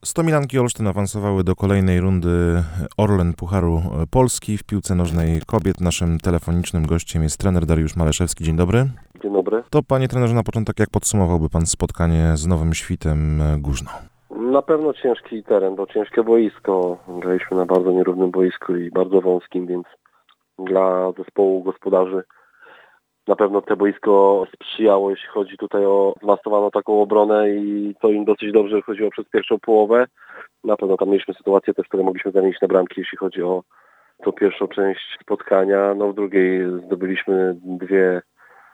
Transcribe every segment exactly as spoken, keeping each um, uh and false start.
Stomilanki Olsztyn awansowały do kolejnej rundy Orlen Pucharu Polski w piłce nożnej kobiet. Naszym telefonicznym gościem jest trener Dariusz Maleszewski. Dzień dobry. Dzień dobry. To panie trenerze, na początek jak podsumowałby pan spotkanie z Nowym Świtem Górzno? Na pewno ciężki teren, bo ciężkie boisko. Graliśmy na bardzo nierównym boisku i bardzo wąskim, więc dla zespołu gospodarzy na pewno to boisko sprzyjało, jeśli chodzi tutaj o zmastowaną taką obronę i to im dosyć dobrze chodziło przez pierwszą połowę. Na pewno tam mieliśmy sytuację też, w której mogliśmy zamienić na bramki, jeśli chodzi o tą pierwszą część spotkania. No w drugiej zdobyliśmy dwie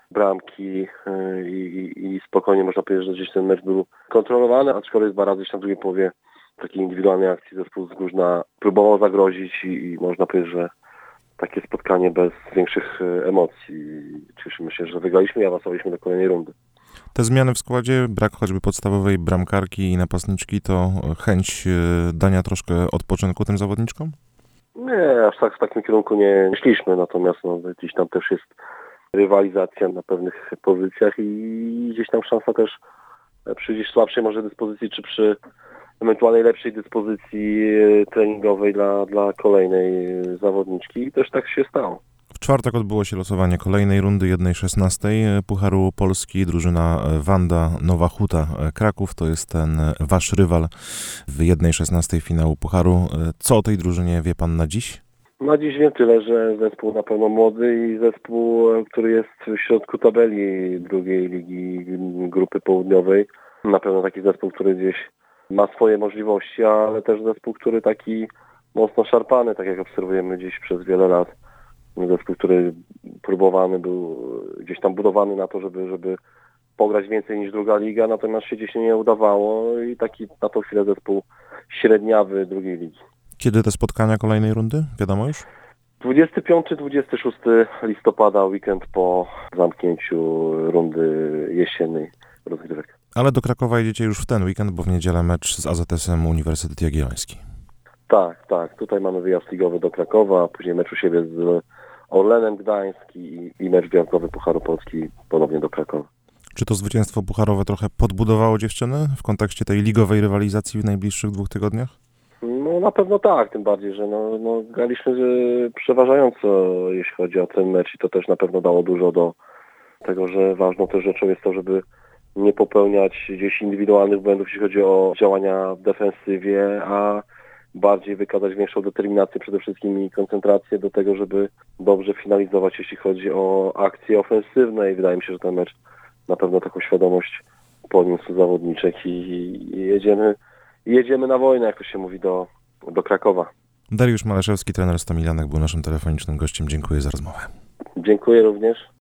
bramki i, i, i spokojnie można powiedzieć, że gdzieś ten mecz był kontrolowany, aczkolwiek dwa razy się na drugiej połowie takiej indywidualnej akcji zespół z Górzna próbował zagrozić i, i można powiedzieć, że takie spotkanie bez większych emocji. Cieszymy się, że wygraliśmy i awansowaliśmy do kolejnej rundy. Te zmiany w składzie, brak choćby podstawowej bramkarki i napastniczki, to chęć dania troszkę odpoczynku tym zawodniczkom? Nie, aż tak w takim kierunku nie szliśmy, natomiast no, gdzieś tam też jest rywalizacja na pewnych pozycjach i gdzieś tam szansa też przy gdzieś słabszej może dyspozycji, czy przy ewentualnej lepszej dyspozycji treningowej dla, dla kolejnej zawodniczki i też tak się stało. W czwartek odbyło się losowanie kolejnej rundy jednej szesnastej Pucharu Polski. Drużyna Wanda Nowa Huta Kraków to jest ten wasz rywal w jednej szesnastej finału Pucharu. Co o tej drużynie wie pan na dziś? Na dziś wiem tyle, że zespół na pewno młody i zespół, który jest w środku tabeli drugiej ligi grupy południowej. Na pewno taki zespół, który gdzieś ma swoje możliwości, ale też zespół, który taki mocno szarpany, tak jak obserwujemy dziś przez wiele lat. Zespół, który próbowany był, gdzieś tam budowany na to, żeby, żeby pograć więcej niż druga liga, natomiast się gdzieś nie udawało i taki na tą chwilę zespół średniawy drugiej ligi. Kiedy te spotkania kolejnej rundy? Wiadomo już? dwudziestego piątego do dwudziestego szóstego listopada, weekend po zamknięciu rundy jesiennej rozgrywek. Ale do Krakowa jedziecie już w ten weekend, bo w niedzielę mecz z A Z S-em Uniwersytet Jagielloński. Tak, tak. Tutaj mamy wyjazd ligowy do Krakowa, później mecz u siebie z Orlenem Gdańsk i, i mecz gwiazdowy Pucharu Polski ponownie do Krakowa. Czy to zwycięstwo pucharowe trochę podbudowało dziewczyny w kontekście tej ligowej rywalizacji w najbliższych dwóch tygodniach? No na pewno tak, tym bardziej, że no, no, graliśmy przeważająco, jeśli chodzi o ten mecz i to też na pewno dało dużo do tego, że ważną też rzeczą jest to, żeby nie popełniać gdzieś indywidualnych błędów, jeśli chodzi o działania w defensywie, a bardziej wykazać większą determinację przede wszystkim i koncentrację do tego, żeby dobrze finalizować, jeśli chodzi o akcje ofensywne i wydaje mi się, że ten mecz na pewno taką świadomość podniósł zawodniczek i, i jedziemy, jedziemy na wojnę, jak to się mówi, do, do Krakowa. Dariusz Maleszewski, trener Stomilanek, był naszym telefonicznym gościem. Dziękuję za rozmowę. Dziękuję również.